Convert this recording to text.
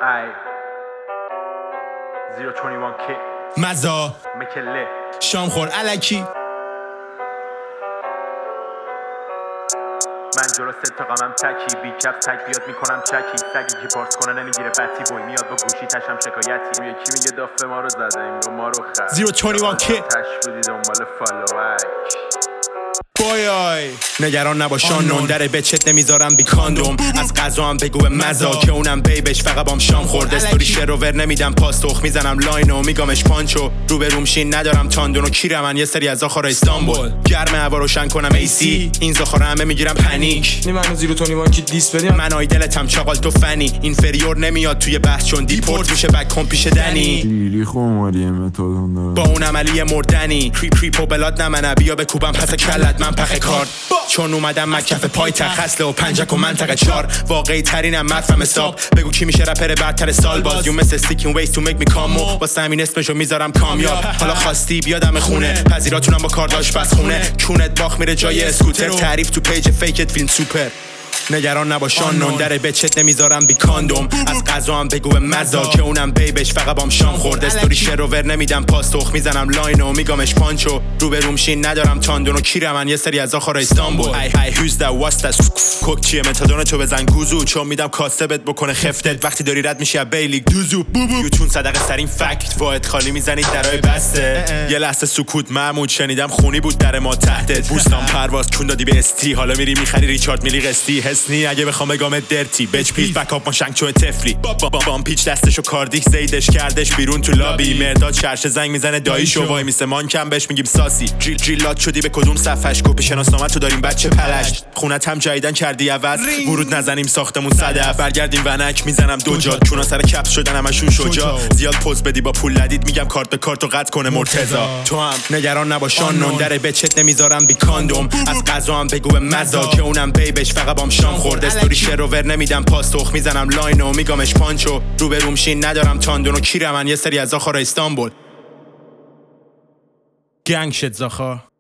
ای 021 کی مزا مکله شام خور الکی من جلو ست قمم تکی بی کپ تک بیاد میکنم چکی سگی که پارس کنه نمیگیره بطی بوی میاد با گوشی تشم شکایتی اون یکی میگه دافه ما رو زده انگار ما رو خرد 021 کی تش بودی دنبال فالوک بایای نگران نباشان نون در بچت نمیذارم بی کاندوم از قضا هم بگو به مزا که اونم بیبش فقط بام شام خورد استوری شروور نمیدم پاسخ میزنم لاینو میگامش پانچو رو به رومشین ندارم تاندونو کیره من یه سری از آخر استانبول گرمه هوا روشن کنم ایسی این زخاره همه میگیرم پنیک نی منو 021 کی دیس بدیم من آیدلتم چاقال تو فنی اینفریور نمیاد توی بحث چون دیپورت میشه بک کن پیش دنی خیلی خمالیه متادون داره با اون عملی مردنی کریپ و بلاد نمنه بیا بکوبم پس کلت من پخ کارد چون اومدم مکف پایتخت خسله و پنجک و منطقه 4 واقعی ترینم مفهم حساب بگو کی میشه رپر برتر سال باز یو مثل استیکین ویز تو میک می کامو واسه همین اسمشو میذارم کامیاب حالا خواستی بیادم خونه پذیراتونم با کارداش بس خونه کونت باخ میره جای اسکوتر تعریف تو پیج فیکت فیلم سوپر نگران نباشان نون در بچت نمیذارم بی کاندوم از قضا هم بگو به مزا که اونم بیبش فقط بام شام خورد استوری شروور نمیدم پاسخ میزنم لاینو میگامش پانچو رو به رومشین ندارم تاندونو کیره من یه سری از آخر استانبول ای هوز دا واست کوک چیه متادون تو بزن گوزو چون میدم کاسبت بکنه خفتت وقتی داری رد میشی از بیلیگ دوزو بوبو یوتون صدقه سرین فکت واحد خالی میزنید درای بسته یه لحظه سکوت محمود شنیدم خونی بود در ما تحتت بوستان پرواز چون دادی به استی حالا میری میخری ریچارد میلی قسطی حسنی اگه بخوام بگم درتی بچ پیل بکاپ ما شنگ چو تفلی بام پیچ دستشو کاردیک زیدش کردش بیرون تو لابی مرداد چرشه زنگ میزنه داییشو وای میسه مان کم بهش میگیم ساسی جیلات شدی به کدوم صفحش کپی شناسنامه تو داریم بچه پلشت خونت هم جایدن کردی عوض ورود نزنیم ساختمون صدف برگردیم ونک میزنم دو جا چون سر کپس شدن همشون شجاع زیاد پوز بدی با پول لدید میگم کارت به کارتو قطع کنه مرتضی تو هم نگران نباشان نون در بچت نمیذارم بی کاندوم از قضا هم بگو به مزا که اونم بیبش فقط بام شام خورد استوری شروور نمیدم پاسخ میزنم لاینو میگامش پانچو رو به رومشین ندارم تاندونو کیره من یه سری از آخر استانبول گنگ شد زاخا